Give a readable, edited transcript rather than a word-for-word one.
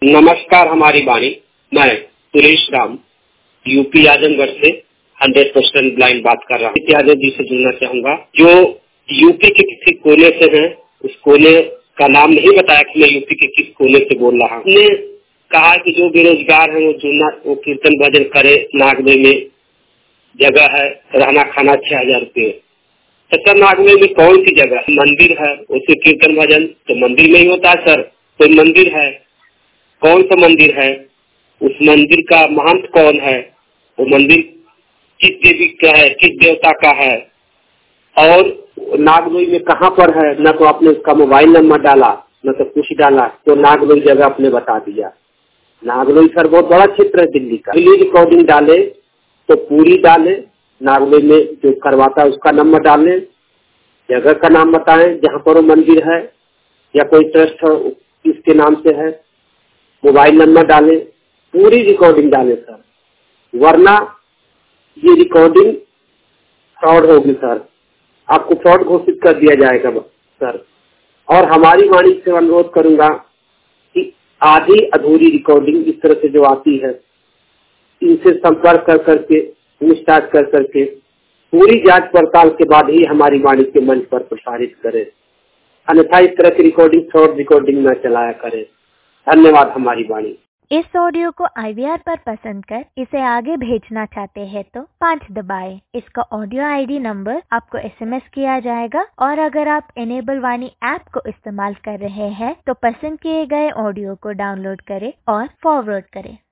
नमस्कार हमारी वाणी। मैं सुरेश राम यूपी आजमगढ़ से 100% ब्लाइंड बात कर रहा हूँ। यादव जी से जुड़ना चाहूंगा जो यूपी के किसी कोने से हैं। उस कोने का नाम नहीं बताया कि मैं यूपी के किस कोने से बोल रहा हूँ। उसने कहा कि जो बेरोजगार है वो कीर्तन भजन करे। नागवे में जगह है, रहना खाना 6,000 रुपये। सर नागवे में कौन सी जगह मंदिर है? उसे कीर्तन भजन तो मंदिर में ही होता है। सर कोई मंदिर है, कौन सा मंदिर है? उस मंदिर का महंत कौन है? वो मंदिर किस देवी का है, किस देवता का है? और नागलोई में कहाँ पर है? न तो आपने उसका मोबाइल नंबर डाला, न तो कुछ डाला, तो नागलोई जगह आपने बता दिया। नागलोई सर बहुत बड़ा क्षेत्र है दिल्ली का। रिकॉर्डिंग डाले तो पूरी डाले, नागलोई में जो करवाता है उसका नंबर डालें, जगह का नाम बताएं जहाँ पर वो मंदिर है या कोई ट्रस्ट है इसके नाम से है, मोबाइल नंबर डालें, पूरी रिकॉर्डिंग डालें सर, वरना ये रिकॉर्डिंग फ्रॉड होगी सर। आपको फ्रॉड घोषित कर दिया जाएगा सर। और हमारी वाणी से अनुरोध करूंगा कि आधी अधूरी रिकॉर्डिंग इस तरह से जो आती है, इनसे संपर्क कर करके, पूछताछ कर करके, पूरी जांच पड़ताल के बाद ही हमारी वाणी के मंच पर प्रसारित करें। अन्यथा इस तरह की रिकॉर्डिंग फ्रॉड रिकॉर्डिंग न चलाया करें। धन्यवाद हमारी वाणी। इस ऑडियो को IVR पर पसंद कर इसे आगे भेजना चाहते हैं तो 5 दबाएं। इसका ऑडियो ID नंबर आपको SMS किया जाएगा। और अगर आप इनेबल वाणी ऐप को इस्तेमाल कर रहे हैं तो पसंद किए गए ऑडियो को डाउनलोड करें और फॉरवर्ड करें।